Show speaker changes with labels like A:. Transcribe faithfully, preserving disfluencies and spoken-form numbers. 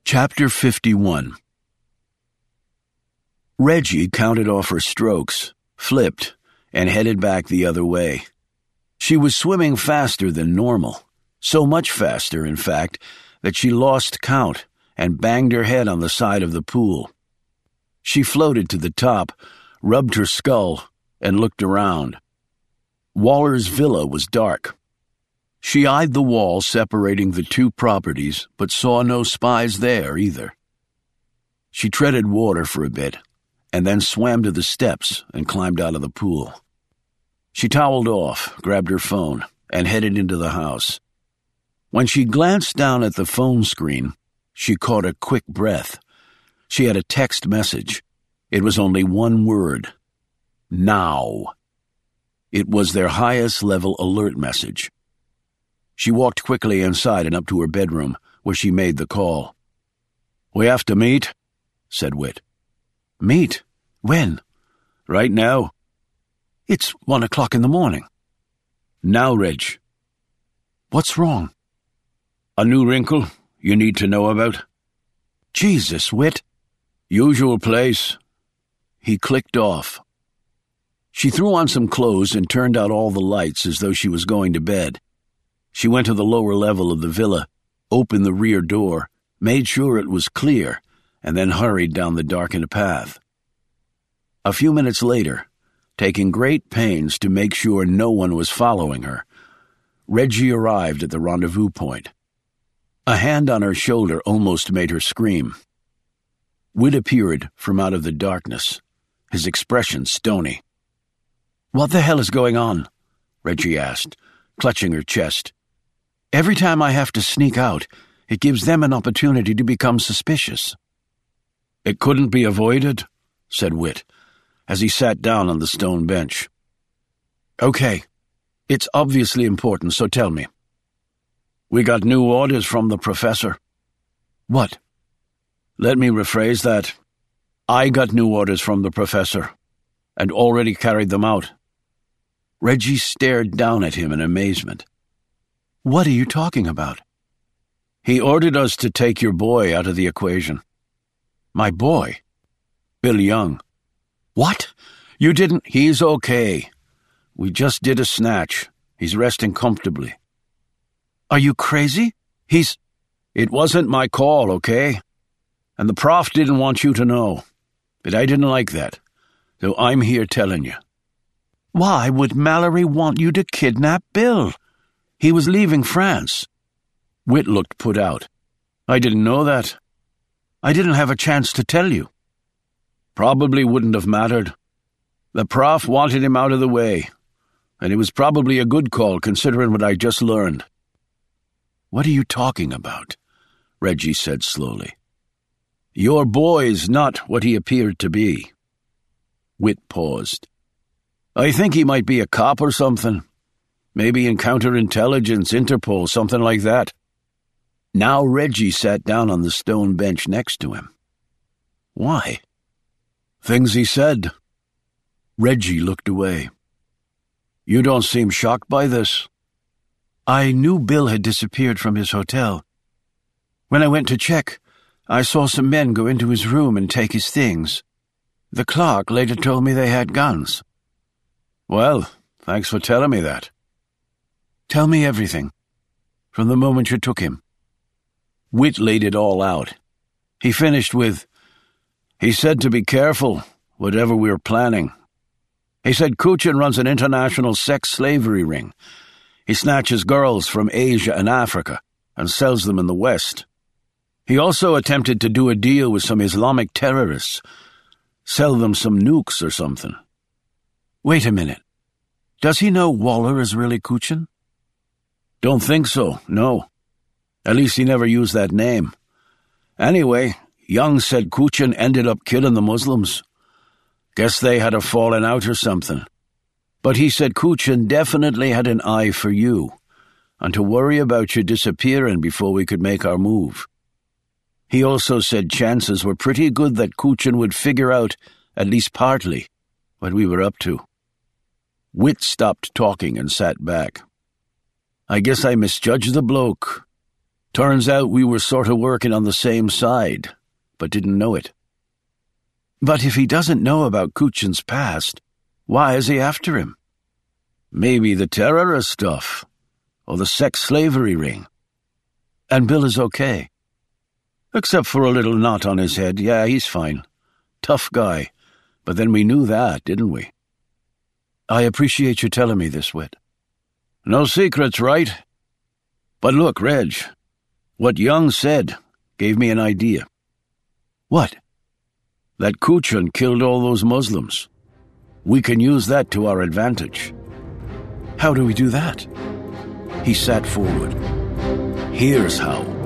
A: Chapter fifty-one. Reggie counted off her strokes, flipped, and headed back the other way. She was swimming faster than normal, so much faster, in fact, that she lost count and banged her head on the side of the pool. She floated to the top, rubbed her skull, and looked around. Waller's villa was dark. She eyed the wall separating the two properties, but saw no spies there either. She treaded water for a bit, and then swam to the steps and climbed out of the pool. She toweled off, grabbed her phone, and headed into the house. When she glanced down at the phone screen, she caught a quick breath. She had a text message. It was only one word. Now. It was their highest-level alert message. She walked quickly inside and up to her bedroom, where she made the call. "We have to meet," said Whit. "Meet? When?" "Right now." "It's one o'clock in the morning." "Now, Reg." "What's wrong?" "A new wrinkle you need to know about." "Jesus, Whit." "Usual place." He clicked off. She threw on some clothes and turned out all the lights as though she was going to bed. She went to the lower level of the villa, opened the rear door, made sure it was clear, and then hurried down the darkened path. A few minutes later, taking great pains to make sure no one was following her, Reggie arrived at the rendezvous point. A hand on her shoulder almost made her scream. Whit appeared from out of the darkness, his expression stony. "What the hell is going on?" Reggie asked, clutching her chest. "Every time I have to sneak out, it gives them an opportunity to become suspicious." "It couldn't be avoided," said Whit, as he sat down on the stone bench. "Okay, it's obviously important, so tell me." "We got new orders from the professor." "What?" "Let me rephrase that. I got new orders from the professor, and already carried them out." Reggie stared down at him in amazement. "What are you talking about?" "He ordered us to take your boy out of the equation." "My boy?" "Bill Young." "What? You didn't—" "He's okay. We just did a snatch. He's resting comfortably." "Are you crazy? He's—" "It wasn't my call, okay? And the prof didn't want you to know. But I didn't like that. So I'm here telling you." "Why would Mallory want you to kidnap Bill? He was leaving France." Whit looked put out. "I didn't know that. I didn't have a chance to tell you." "Probably wouldn't have mattered. The prof wanted him out of the way, and it was probably a good call considering what I just learned." "What are you talking about?" Reggie said slowly. "Your boy's not what he appeared to be." Whit paused. "I think he might be a cop or something. Maybe in counterintelligence, Interpol, something like that." Now Reggie sat down on the stone bench next to him. "Why?" "Things he said." Reggie looked away. "You don't seem shocked by this." "I knew Bill had disappeared from his hotel. When I went to check, I saw some men go into his room and take his things. The clerk later told me they had guns." "Well, thanks for telling me that." "Tell me everything, from the moment you took him." Whit laid it all out. He finished with, "He said to be careful, whatever we were planning. He said Kuchin runs an international sex slavery ring. He snatches girls from Asia and Africa and sells them in the West. He also attempted to do a deal with some Islamic terrorists, sell them some nukes or something." "Wait a minute. Does he know Waller is really Kuchin?" "Don't think so, no. At least he never used that name. Anyway, Young said Kuchin ended up killing the Muslims. Guess they had a falling out or something. But he said Kuchin definitely had an eye for you, and to worry about you disappearing before we could make our move. He also said chances were pretty good that Kuchin would figure out, at least partly, what we were up to." Whit stopped talking and sat back. "I guess I misjudged the bloke." Turns out we were sort of working on the same side, but didn't know it. But if he doesn't know about Kuchin's past, why is he after him? Maybe the terrorist stuff, or the sex slavery ring. And Bill is okay. Except for a little knot on his head. Yeah, he's fine. Tough guy. But then we knew that, didn't we? I appreciate you telling me this, Whit. No secrets, right? But look, Reg, what Young said gave me an idea. What? That Kuchin killed all those Muslims. We can use that to our advantage. How do we do that? He sat forward. Here's how.